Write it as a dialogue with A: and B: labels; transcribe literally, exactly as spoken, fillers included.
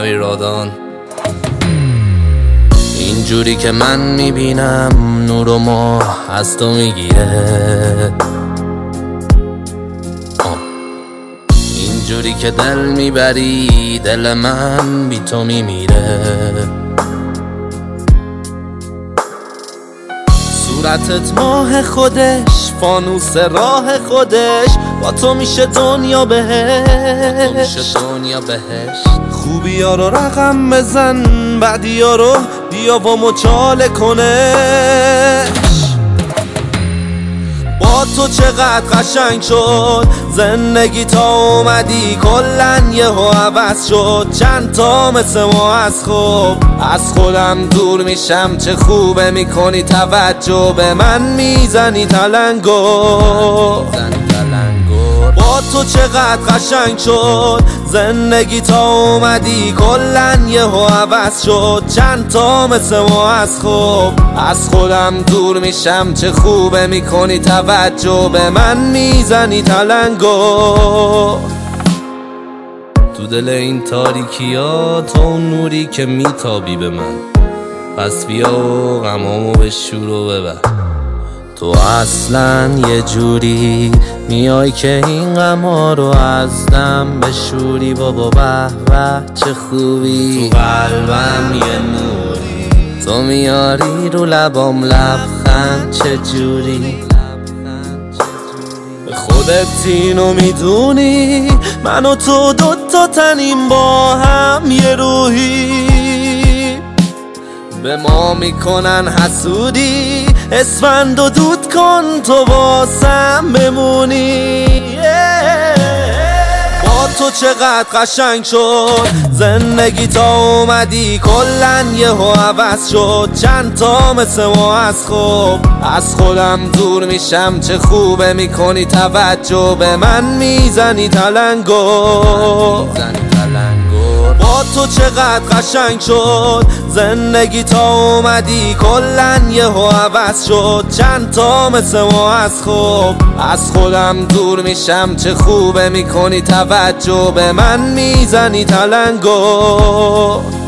A: امیر رادان. اینجوری که من میبینم نور و ماه از تو میگیره، اینجوری که دل میبری دل من بی تو میمیره. صورتت ماه خودش، فانوس راه خودش، با تو میشه دنیا بهش، دنیا بهش. خوبی ها رو رقم بزن، بعدی ها رو بیا و مچاله کنش. با تو چقدر قشنگ شد زندگی تا اومدی کلن یه ها عوض شد. چند تا مثل ما از خوب از خودم دور میشم، چه خوبه میکنی توجه به من میزنی تلنگو. با تو چقدر قشنگ شد زندگی تا اومدی کلن یه ها عوض شد. چند تا مثل ما از خوب از خودم دور میشم، چه خوبه میکنی توجه به من میزنی تلنگو. تو دل این تاریکی ها تو اون نوری که میتابی به من، پس بیا و غمامو به شور و ببر. تو اصلا یه جوری میای که این غما رو از دم بشوری. بابا به به چه خوبی، تو قلبم یه نوری، تو میاری رو لبام لبخند چه جوری. به خودت اینو میدونی من و تو دوتا تنیم با هم یه روحی. به ما میکنن حسودی، اسفند و دود کن تو واسم بمونی. با تو چقدر قشنگ شد زندگی تا اومدی کلن یه ها عوض شد. چند تا مثل ما از خوب از خودم دور میشم، چه خوبه میکنی توجه به من میزنی تلنگو. با تو چقدر قشنگ شد زندگی تا اومدی کلن یه ها عوض شد. چند تا مثل ما از خوب از خودم دور میشم، چه خوبه میکنی توجه به من میزنی تلنگو.